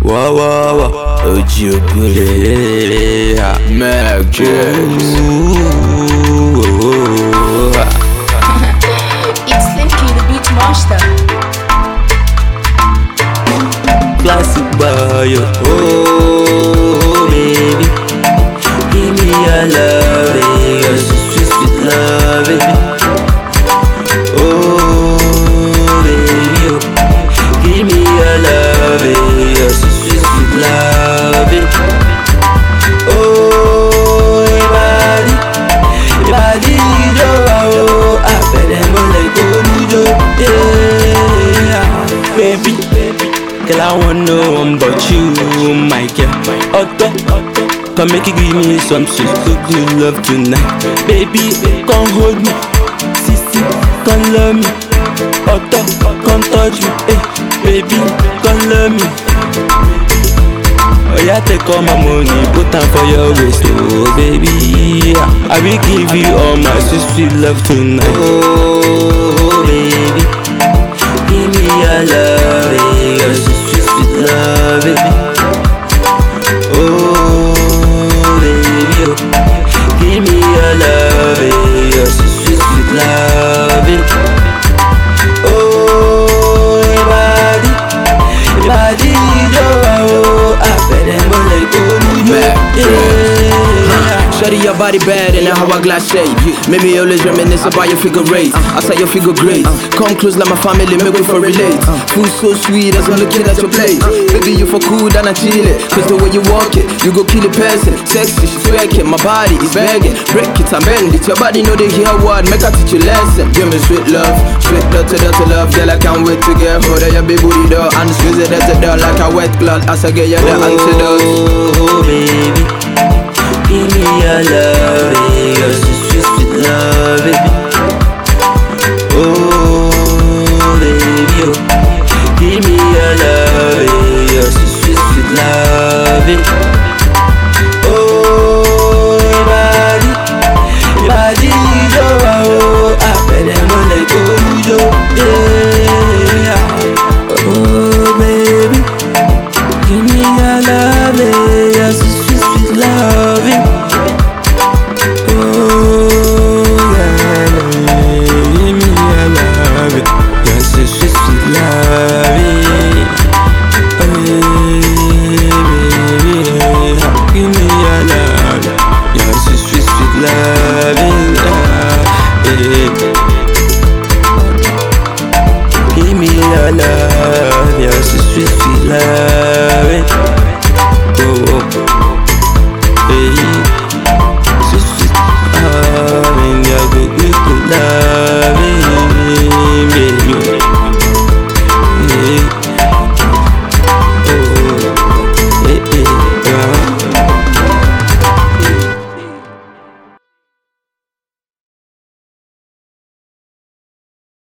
Wah wah wah, Ojibwe, Magic. It's Slinky, the beat master. Classic boy, oh baby, give me your love, your sweet sweet love, baby. Oh baby, give me your love, your sweet sweet love, baby. Oh body, oh, I bet them all like yeah, baby. Girl, I wanna know about you, my girl. Otto, come make you give me some sweet good love tonight. Baby, come hold me. Sissy, come love me. Otto, come touch me. Hey, baby, come love me. Oh yeah, take all my money, put them for your waist. Oh baby, I will give you all my sweet sweet love tonight. Oh baby, give me your love, your sweet sweet love, baby. Oh baby, give me your love, your sweet sweet love, baby. Oh body, oh, I bet them all like Shawty, your body bad in a hourglass shape. Make me always reminisce about your figure eight. I saw your figure great. Come close like my family, make me for relate. Food so sweet as I'm looking at your plate. Baby, you for cool than I chill it. Cause the way you walk it, you go kill a person. Sexy, she twerking, my body is begging. Break it and bend it, your body know they hear word. Make her teach you lesson. Give me sweet love, sweet dirty love. Girl, I can't wait to get hold of your big booty door. And squeeze it at the door like a wet cloth. As I get you the antidote. Oh baby, give me your love, your sweet sweet love, baby. Oh baby, give me your love, your sweet sweet love, baby.